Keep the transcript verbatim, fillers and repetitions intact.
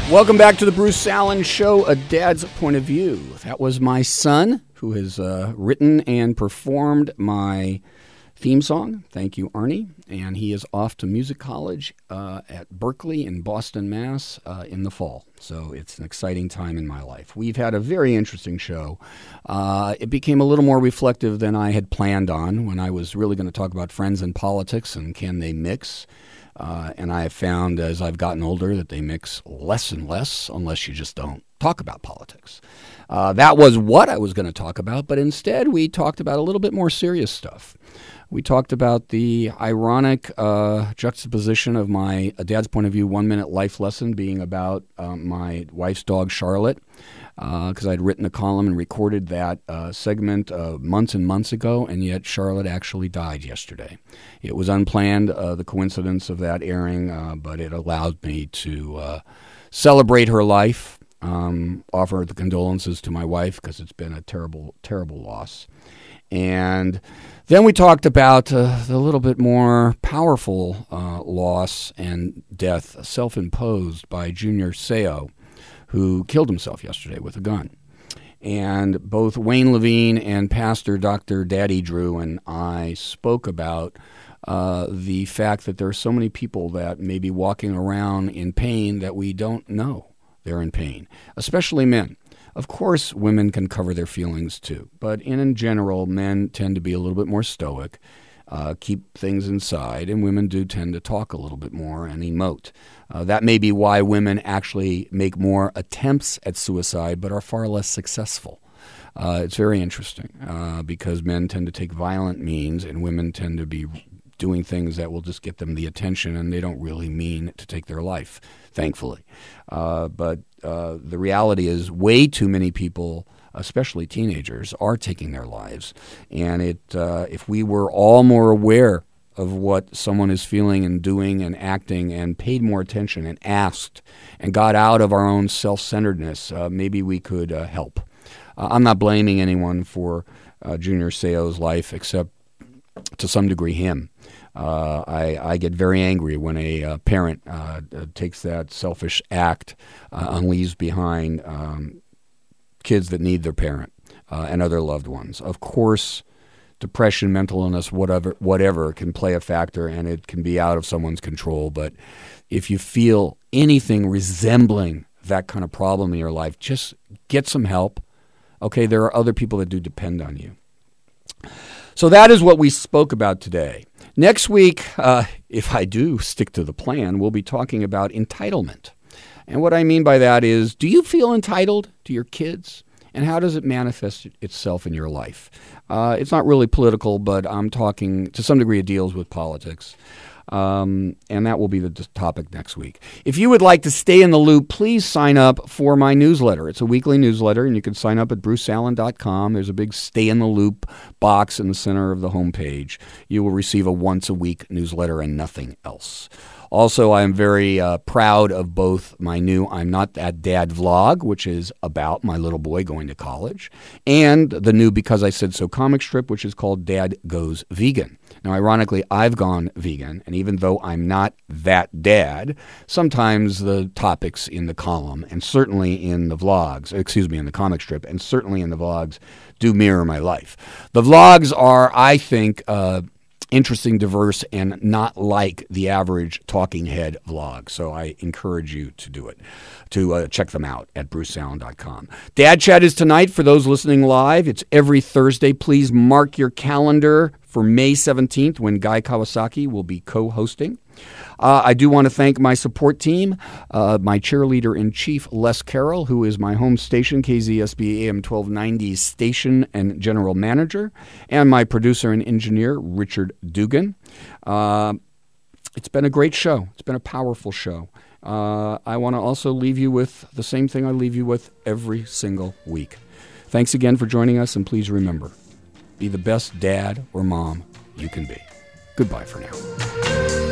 Welcome back to the Bruce Allen Show, A Dad's Point of View. That was my son who has uh, written and performed my theme song. Thank you, Arnie. And he is off to music college uh, at Berkeley in Boston, Mass. Uh, in the fall. So it's an exciting time in my life. We've had a very interesting show. Uh, it became a little more reflective than I had planned on when I was really going to talk about friends and politics and can they mix. Uh, and I have found as I've gotten older that they mix less and less unless you just don't talk about politics. Uh, that was what I was going to talk about, but instead we talked about a little bit more serious stuff. We talked about the ironic uh, juxtaposition of my A Dad's Point of View one-minute life lesson being about uh, my wife's dog, Charlotte, because uh, I'd written a column and recorded that uh, segment uh, months and months ago, and yet Charlotte actually died yesterday. It was unplanned, uh, the coincidence of that airing, uh, but it allowed me to uh, celebrate her life, um, offer the condolences to my wife because it's been a terrible, terrible loss. And then we talked about uh, the little bit more powerful uh, loss and death self-imposed by Junior Seau, who killed himself yesterday with a gun. And both Wayne Levine and Pastor Doctor Daddy Drew and I spoke about uh, the fact that there are so many people that may be walking around in pain that we don't know they're in pain, especially men. Of course, women can cover their feelings too, but in general, men tend to be a little bit more stoic, uh, keep things inside, and women do tend to talk a little bit more and emote. Uh, that may be why women actually make more attempts at suicide but are far less successful. Uh, it's very interesting uh, because men tend to take violent means and women tend to be doing things that will just get them the attention, and they don't really mean to take their life, thankfully. Uh, but uh, the reality is way too many people, especially teenagers, are taking their lives. And it uh, if we were all more aware of what someone is feeling and doing and acting and paid more attention and asked and got out of our own self-centeredness, uh, maybe we could uh, help. Uh, I'm not blaming anyone for uh, Junior Seau's life except to some degree him. Uh, I, I get very angry when a uh, parent uh, takes that selfish act uh, and leaves behind um, kids that need their parent uh, and other loved ones. Of course, depression, mental illness, whatever, whatever can play a factor, and it can be out of someone's control. But if you feel anything resembling that kind of problem in your life, just get some help. Okay, there are other people that do depend on you. So that is what we spoke about today. Next week, uh, if I do stick to the plan, we'll be talking about entitlement. And what I mean by that is, do you feel entitled to your kids? And how does it manifest itself in your life? Uh, it's not really political, but I'm talking, to some degree, it deals with politics. Um, and that will be the topic next week. If you would like to stay in the loop, please sign up for my newsletter. It's a weekly newsletter, and you can sign up at bruce allen dot com. There's a big Stay in the Loop box in the center of the homepage. You will receive a once-a-week newsletter and nothing else. Also, I am very uh, proud of both my new I'm Not That Dad vlog, which is about my little boy going to college, and the new Because I Said So comic strip, which is called Dad Goes Vegan. Now, ironically, I've gone vegan, and even though I'm not that dad, sometimes the topics in the column, and certainly in the vlogs, excuse me, in the comic strip, and certainly in the vlogs, do mirror my life. The vlogs are, I think, uh, interesting, diverse, and not like the average talking head vlog. So I encourage you to do it, to uh, check them out at bruce allen dot com. Dad Chat is tonight for those listening live. It's every Thursday. Please mark your calendar for May seventeenth when Guy Kawasaki will be co-hosting. Uh, I do want to thank my support team, uh, my cheerleader-in-chief, Les Carroll, who is my home station, K Z S B A M twelve ninety's station and general manager, and my producer and engineer, Richard Dugan. Uh, it's been a great show. It's been a powerful show. Uh, I want to also leave you with the same thing I leave you with every single week. Thanks again for joining us, and please remember, be the best dad or mom you can be. Goodbye for now.